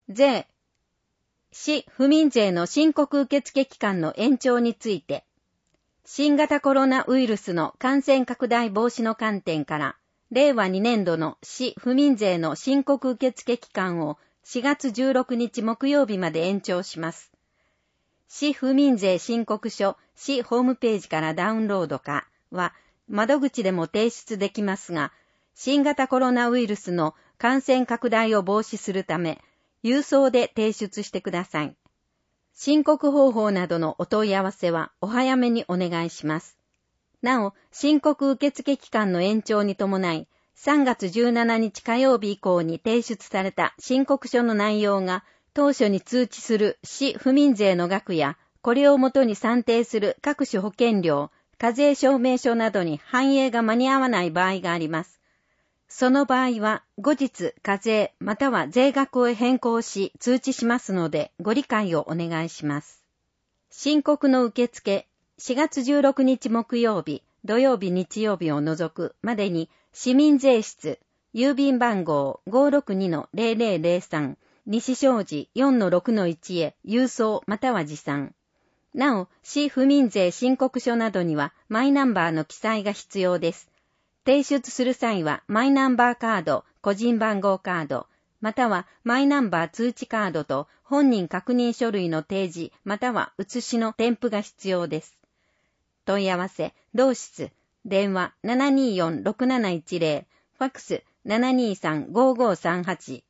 税、市府民税の申告受付期間の延長について、新型コロナウイルスの感染拡大防止の観点から、令和2年度の市府民税の申告受付期間を4月16日木曜日まで延長します。市府民税申告書、市ホームページからダウンロードかは、窓口でも提出できますが、新型コロナウイルスの感染拡大を防止するため、郵送で提出してください。申告方法などのお問い合わせはお早めにお願いします。なお、申告受付期間の延長に伴い、3月17日火曜日以降に提出された申告書の内容が、当初に通知する市府民税の額や、これをもとに算定する各種保険料、課税証明書などに反映が間に合わない場合があります。その場合は、後日課税または税額を変更し通知しますので、ご理解をお願いします。申告の受付、4月16日木曜日、土曜日日曜日を除くまでに、市民税室、郵便番号 562-0003、西正寺 4-6-1 へ郵送または持参。なお、市府民税申告書などにはマイナンバーの記載が必要です。提出する際はマイナンバーカード、個人番号カード、またはマイナンバー通知カードと本人確認書類の提示または写しの添付が必要です。問い合わせ、同室、電話 724-6710、ファックス 723-5538